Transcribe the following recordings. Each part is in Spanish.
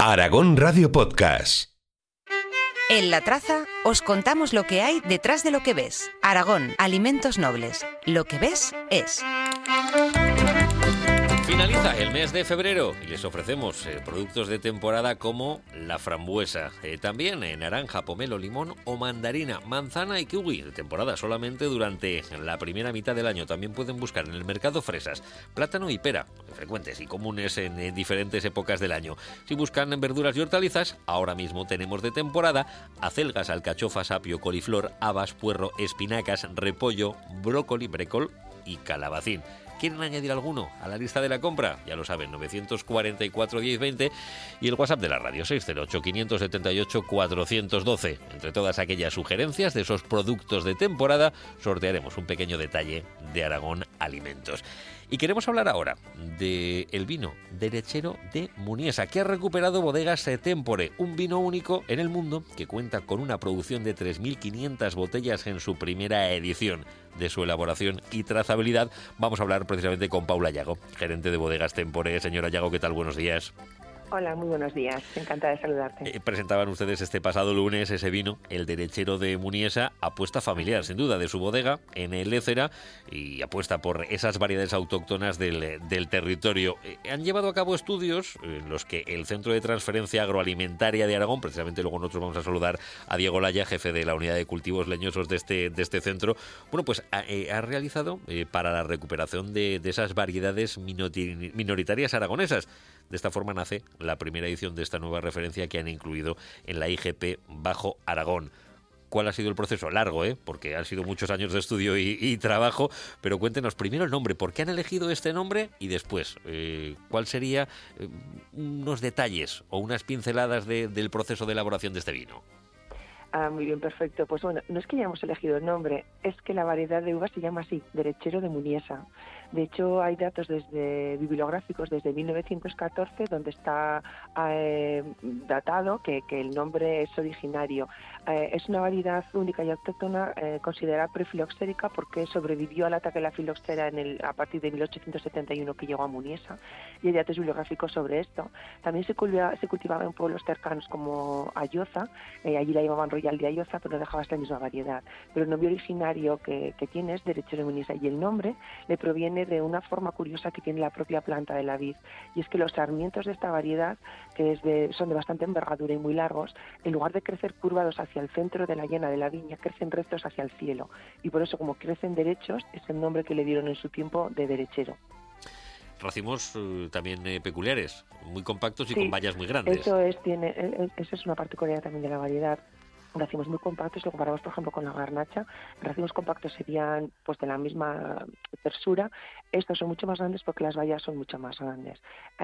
Aragón Radio Podcast. En La Traza os contamos lo que hay detrás de lo que ves. Aragón, alimentos nobles. Lo que ves es. Finaliza el mes de febrero y les ofrecemos productos de temporada como la frambuesa, también naranja, pomelo, limón o mandarina, manzana y kiwi, de temporada solamente durante la primera mitad del año. También pueden buscar en el mercado fresas, plátano y pera, frecuentes y comunes en diferentes épocas del año. Si buscan verduras y hortalizas, ahora mismo tenemos de temporada acelgas, alcachofas, apio, coliflor, habas, puerro, espinacas, repollo, brócoli, brécol y calabacín. ¿Quieren añadir alguno a la lista de la compra? Ya lo saben, 944 10 20 y el WhatsApp de la radio 608 578 412. Entre todas aquellas sugerencias de esos productos de temporada, sortearemos un pequeño detalle de Aragón Alimentos. Y queremos hablar ahora del vino derechero de Muniesa, que ha recuperado Bodegas Tempore, un vino único en el mundo que cuenta con una producción de 3.500 botellas en su primera edición. De su elaboración y trazabilidad vamos a hablar precisamente con Paula Llago, gerente de Bodegas Tempore. Señora Llago, ¿qué tal? Buenos días. Hola, muy buenos días. Encantada de saludarte. Presentaban ustedes este pasado lunes ese vino, el derechero de Muniesa, apuesta familiar, sin duda, de su bodega en el Lécera y apuesta por esas variedades autóctonas del territorio. Han llevado a cabo estudios en los que el Centro de Transferencia Agroalimentaria de Aragón, precisamente luego nosotros vamos a saludar a Diego Laya, jefe de la Unidad de Cultivos Leñosos de este centro, bueno, pues ha realizado para la recuperación de esas variedades minoritarias aragonesas. De esta forma nace la primera edición de esta nueva referencia que han incluido en la IGP Bajo Aragón. ¿Cuál ha sido el proceso? Largo, porque han sido muchos años de estudio y trabajo, pero cuéntenos primero el nombre, ¿por qué han elegido este nombre? Y después, ¿cuál sería unos detalles o unas pinceladas del proceso de elaboración de este vino? Muy bien, perfecto. Pues bueno, no es que hayamos elegido el nombre, es que la variedad de uva se llama así, derechero de Muniesa. De hecho, hay datos bibliográficos desde 1914 donde está datado que el nombre es originario. Es una variedad única y autóctona considerada prefiloxérica porque sobrevivió al ataque de la filoxera a partir de 1871 que llegó a Muniesa, y hay datos bibliográficos sobre esto. También se cultivaba en pueblos cercanos como Ayoza, allí la llamaban Royal de Ayoza, pero no dejaba esta misma variedad. Pero el nombre originario que tiene es derechero de Muniesa, y el nombre le proviene de una forma curiosa que tiene la propia planta de la vid, y es que los sarmientos de esta variedad, que son de bastante envergadura y muy largos, en lugar de crecer curvados hacia el centro de la llena de la viña, crecen rectos hacia el cielo, y por eso, como crecen derechos, es el nombre que le dieron en su tiempo de derechero. Racimos también peculiares, muy compactos y sí, con bayas muy grandes. Esa es una particularidad también de la variedad. Racimos muy compactos, lo comparamos por ejemplo con la garnacha. Racimos compactos serían pues de la misma tersura. Estos son mucho más grandes porque las bayas son mucho más grandes,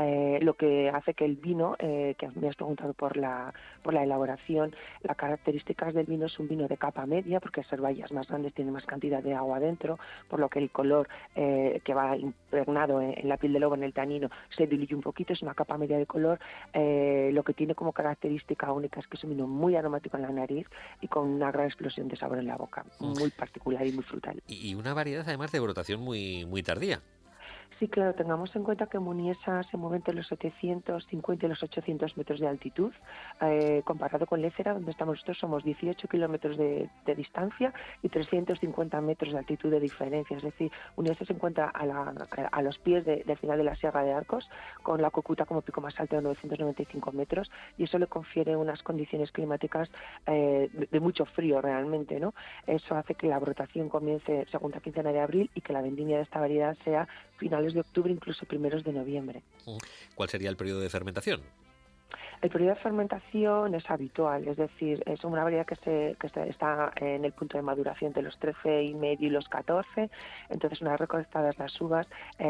lo que hace que el vino, que me has preguntado por la elaboración, las características del vino es un vino de capa media, porque al ser bayas más grandes tiene más cantidad de agua dentro, por lo que el color que va impregnado en la piel del lobo, en el tanino, se diluye un poquito, es una capa media de color. Lo que tiene como característica única es que es un vino muy aromático en la nariz y con una gran explosión de sabor en la boca, muy particular y muy frutal. Y una variedad además de brotación muy, muy tardía. Sí, claro, tengamos en cuenta que Muniesa se mueve entre los 750 y los 800 metros de altitud, comparado con Lécera, donde estamos nosotros, somos 18 kilómetros de distancia y 350 metros de altitud de diferencia. Es decir, Muniesa se encuentra a los pies del final de la Sierra de Arcos, con la Cocuta como pico más alto de 995 metros, y eso le confiere unas condiciones climáticas de mucho frío realmente, ¿no? Eso hace que la brotación comience segunda quincena de abril y que la vendimia de esta variedad sea finales de octubre, incluso primeros de noviembre. ¿Cuál sería el periodo de fermentación? El periodo de fermentación es habitual, es decir, es una variedad que está en el punto de maduración entre los 13 y medio y los 14, entonces una vez recolectadas las uvas,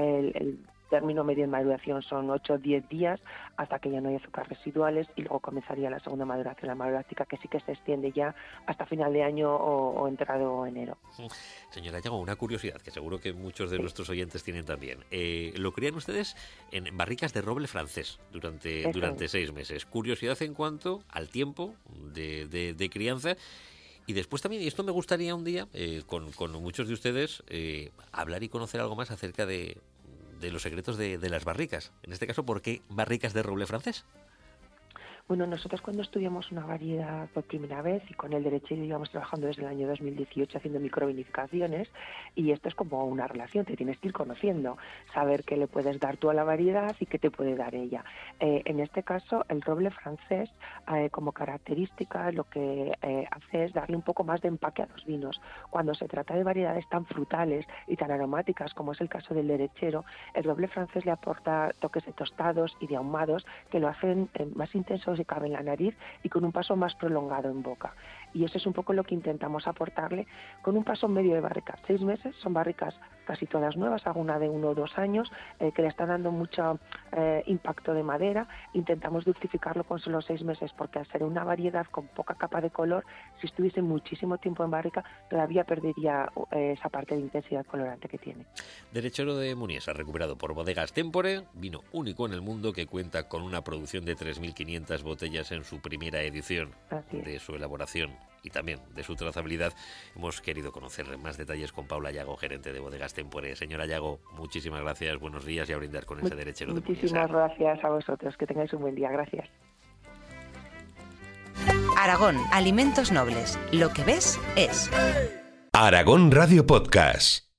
el término medio de maduración son 8 o 10 días hasta que ya no hay azúcares residuales, y luego comenzaría la segunda maduración, la maduráctica, que sí que se extiende ya hasta final de año o entrado enero. Señora Llago, una curiosidad que seguro que muchos de nuestros oyentes tienen también. Lo crían ustedes en barricas de roble francés durante 6 meses. Curiosidad en cuanto al tiempo de crianza. Y después también, y esto me gustaría un día, con muchos de ustedes, hablar y conocer algo más acerca de los secretos de las barricas. En este caso, ¿por qué barricas de roble francés? Bueno, nosotros cuando estudiamos una variedad por primera vez y con el derechero íbamos trabajando desde el año 2018 haciendo microvinificaciones, y esto es como una relación, te tienes que ir conociendo, saber qué le puedes dar tú a la variedad y qué te puede dar ella. En este caso, el roble francés, como característica, lo que hace es darle un poco más de empaque a los vinos. Cuando se trata de variedades tan frutales y tan aromáticas como es el caso del derechero, el roble francés le aporta toques de tostados y de ahumados que lo hacen más intensos y cabe en la nariz y con un paso más prolongado en boca. Y eso es un poco lo que intentamos aportarle con un paso medio de barrica. 6 meses, son barricas casi todas nuevas, alguna de 1 o 2 años, que le están dando mucho impacto de madera. Intentamos dulcificarlo con solo 6 meses porque al ser una variedad con poca capa de color, si estuviese muchísimo tiempo en barrica, todavía perdería esa parte de intensidad colorante que tiene. Derechero de Muniesa, recuperado por Bodegas Tempore, vino único en el mundo que cuenta con una producción de 3.500 botellas en su primera edición. De su elaboración y también de su trazabilidad. Hemos querido conocer más detalles con Paula Llago, gerente de Bodegas Tempore. Señora Llago, muchísimas gracias, buenos días y a brindar con ese derechero de Muniesa. Muchísimas gracias a vosotros, que tengáis un buen día, gracias. Aragón, alimentos nobles. Lo que ves es. Aragón Radio Podcast.